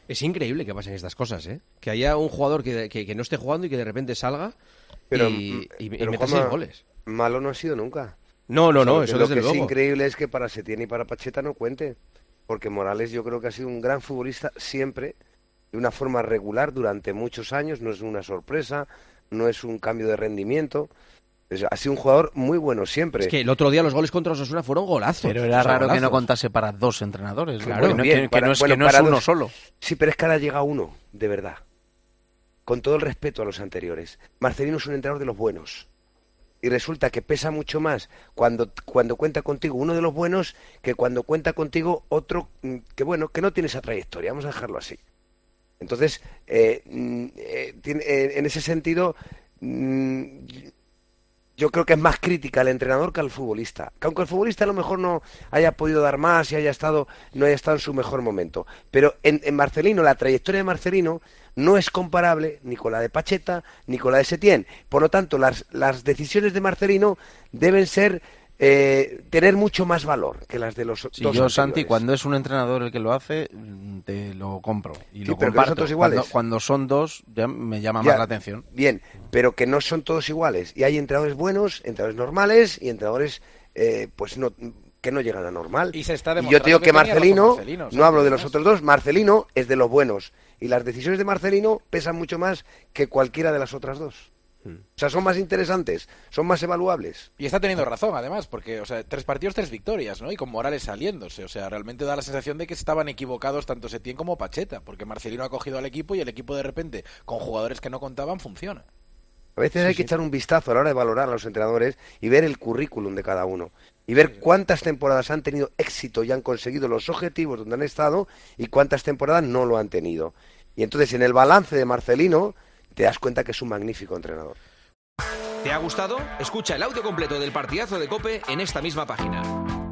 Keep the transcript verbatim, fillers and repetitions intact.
Es increíble que pasen estas cosas, ¿eh? Que haya un jugador que, que, que no esté jugando y que de repente salga pero, y, y, pero y meta seis goles. Malo no ha sido nunca. No, no, O sea, no, lo eso que, desde lo que luego. es increíble es que para Setién y para Pacheta no cuente. Porque Morales yo creo que ha sido un gran futbolista siempre, de una forma regular durante muchos años. No es una sorpresa, no es un cambio de rendimiento. Es, ha sido un jugador muy bueno siempre. Es que el otro día los goles contra Osasuna fueron golazos. Pero era o sea, raro golazos. que no contase para dos entrenadores. Claro, que no, bien, que, para, que no es, bueno, que no es para uno dos. solo. Sí, pero es que ahora llega uno, de verdad. Con todo el respeto a los anteriores. Marcelino es un entrenador de los buenos. Y resulta que pesa mucho más cuando, cuando cuenta contigo uno de los buenos que cuando cuenta contigo otro que, bueno, que no tiene esa trayectoria. Vamos a dejarlo así. Entonces, eh, eh, tiene, eh, en ese sentido, mm, yo creo que es más crítica al entrenador que al futbolista. Que aunque el futbolista a lo mejor no haya podido dar más y haya estado, no haya estado en su mejor momento. Pero en, en Marcelino, la trayectoria de Marcelino no es comparable ni con la de Pacheta ni con la de Setién. Por lo tanto, las, las decisiones de Marcelino deben ser eh, tener mucho más valor que las de los Sí, dos yo, anteriores. Santi, cuando es un entrenador el que lo hace, te lo compro y Sí, lo pero que no son comparto. todos iguales. Cuando, cuando son dos, ya me llama Ya, más la atención. Bien, pero que no son todos iguales. Y hay entrenadores buenos, entrenadores normales y entrenadores eh, pues no que no llegan a normal. Y se está Y yo demostrando te digo que que tenía Marcelino, razón Marcelino, no Santi, hablo de los además. otros dos, Marcelino es de los buenos. Y las decisiones de Marcelino pesan mucho más que cualquiera de las otras dos. O sea, son más interesantes, son más evaluables. Y está teniendo razón, además, porque, o sea, tres partidos, tres victorias, ¿no? Y con Morales saliéndose. O sea, realmente da la sensación de que estaban equivocados tanto Setién como Pacheta, porque Marcelino ha cogido al equipo y el equipo de repente, con jugadores que no contaban, funciona. A veces Sí, hay sí. que echar un vistazo a la hora de valorar a los entrenadores y ver el currículum de cada uno. Y ver cuántas temporadas han tenido éxito y han conseguido los objetivos donde han estado y cuántas temporadas no lo han tenido. Y entonces en el balance de Marcelino te das cuenta que es un magnífico entrenador. ¿Te ha gustado? Escucha el audio completo del partidazo de COPE en esta misma página.